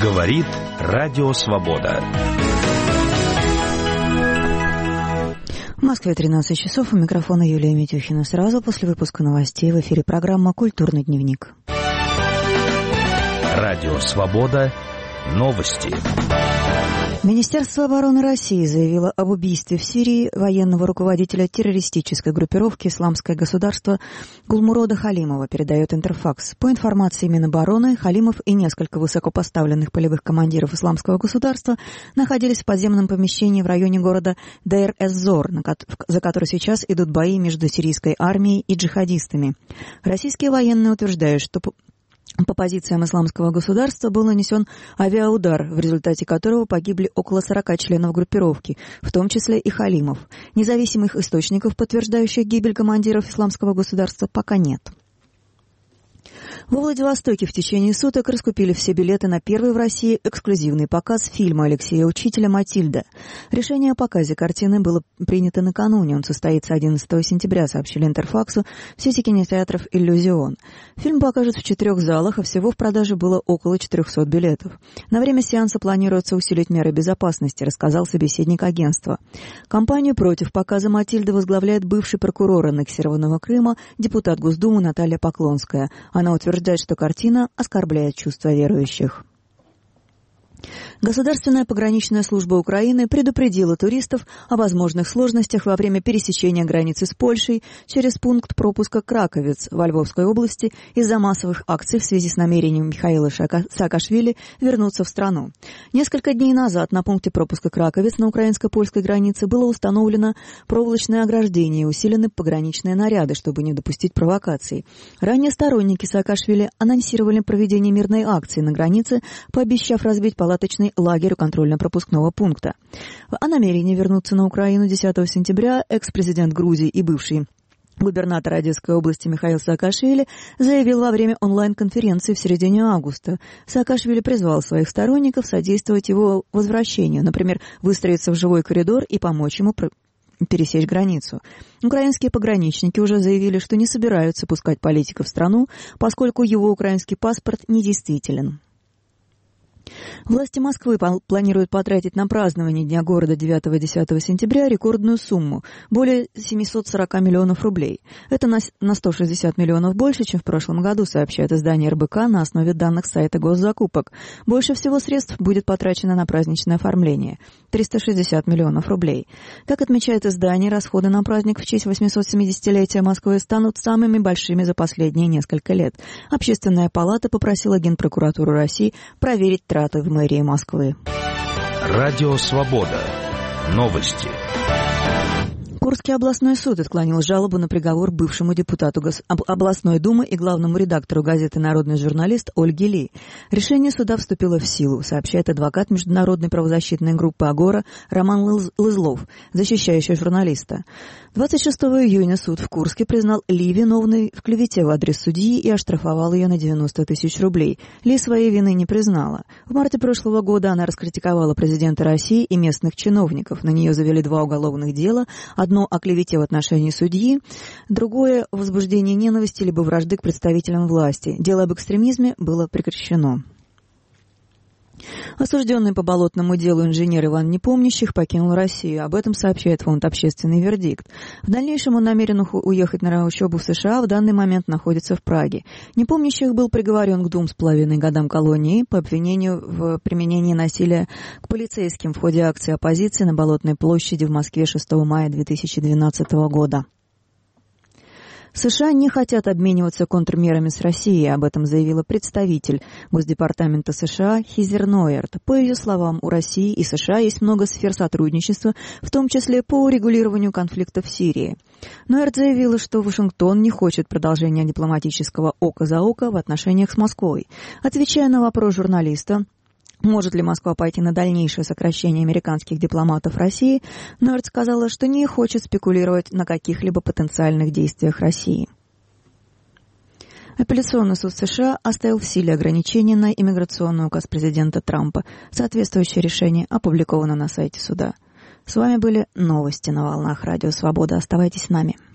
Говорит Радио Свобода. В Москве 13 часов. У микрофона Юлия Митюхина. Сразу после выпуска новостей в эфире программа «Культурный дневник». Радио Свобода. Новости. Министерство обороны России заявило об убийстве в Сирии военного руководителя террористической группировки «Исламское государство» Гулмурода Халимова, передает Интерфакс. По информации Минобороны, Халимов и несколько высокопоставленных полевых командиров «Исламского государства» находились в подземном помещении в районе города Дейр-эз-Зор, за который сейчас идут бои между сирийской армией и джихадистами. Российские военные утверждают, что по позициям Исламского государства был нанесен авиаудар, в результате которого погибли около 40 членов группировки, в том числе и Халимов. Независимых источников, подтверждающих гибель командиров Исламского государства, пока нет. Во Владивостоке в течение суток раскупили все билеты на первый в России эксклюзивный показ фильма Алексея Учителя «Матильда». Решение о показе картины было принято накануне. Он состоится 11 сентября, сообщили Интерфаксу в сети кинотеатров «Иллюзион». Фильм покажут в 4 залах, а всего в продаже было около 400 билетов. На время сеанса планируется усилить меры безопасности, рассказал собеседник агентства. Кампанию против показа «Матильды» возглавляет бывший прокурор аннексированного Крыма, депутат Госдумы Наталья Поклонская. Она утверждает, что картина оскорбляет чувства верующих. Государственная пограничная служба Украины предупредила туристов о возможных сложностях во время пересечения границы с Польшей через пункт пропуска Краковец во Львовской области из-за массовых акций в связи с намерением Михаила Саакашвили вернуться в страну. Несколько дней назад на пункте пропуска Краковец на украинско-польской границе было установлено проволочное ограждение и усилены пограничные наряды, чтобы не допустить провокаций. Ранее сторонники Саакашвили анонсировали проведение мирной акции на границе, пообещав разбить палаточный лагерь у контрольно-пропускного пункта. О намерении вернуться на Украину 10 сентября экс-президент Грузии и бывший губернатор Одесской области Михаил Саакашвили заявил во время онлайн-конференции в середине августа. Саакашвили призвал своих сторонников содействовать его возвращению, например, выстроиться в живой коридор и помочь ему пересечь границу. Украинские пограничники уже заявили, что не собираются пускать политика в страну, поскольку его украинский паспорт недействителен. Власти Москвы планируют потратить на празднование Дня города 9-10 сентября рекордную сумму – более 740 миллионов рублей. Это на 160 миллионов больше, чем в прошлом году, сообщает издание РБК на основе данных сайта госзакупок. Больше всего средств будет потрачено на праздничное оформление – 360 миллионов рублей. Как отмечает издание, расходы на праздник в честь 870-летия Москвы станут самыми большими за последние несколько лет. Общественная палата попросила Генпрокуратуру России проверить траты в мэрии Москвы. Радио Свобода. Новости. Курский областной суд отклонил жалобу на приговор бывшему депутату областной думы и главному редактору газеты «Народный журналист» Ольге Ли. Решение суда вступило в силу, сообщает адвокат международной правозащитной группы «Агора» Роман Лызлов, защищающий журналиста. 26 июня суд в Курске признал Ли виновной в клевете в адрес судьи и оштрафовал ее на 90 тысяч рублей. Ли своей вины не признала. В марте прошлого года она раскритиковала президента России и местных чиновников. На нее завели 2 уголовных дела, одно о клевете в отношении судьи, другое – возбуждение ненависти либо вражды к представителям власти. Дело об экстремизме было прекращено. Осужденный по болотному делу инженер Иван Непомнящих покинул Россию. Об этом сообщает фонд «Общественный вердикт». В дальнейшем он намерен уехать на учебу в США, в данный момент находится в Праге. Непомнящих был приговорен к 2,5 годам колонии по обвинению в применении насилия к полицейским в ходе акции оппозиции на Болотной площади в Москве 6 мая 2012 года. США не хотят обмениваться контрмерами с Россией, об этом заявила представитель Госдепартамента США Хизер Нойерт. По ее словам, у России и США есть много сфер сотрудничества, в том числе по урегулированию конфликта в Сирии. Нойерт заявила, что Вашингтон не хочет продолжения дипломатического око за око в отношениях с Москвой. Отвечая на вопрос журналиста, может ли Москва пойти на дальнейшее сокращение американских дипломатов в России, Нойерт сказала, что не хочет спекулировать на каких-либо потенциальных действиях России. Апелляционный суд США оставил в силе ограничения на иммиграционный указ президента Трампа. Соответствующее решение опубликовано на сайте суда. С вами были новости на волнах Радио Свобода. Оставайтесь с нами.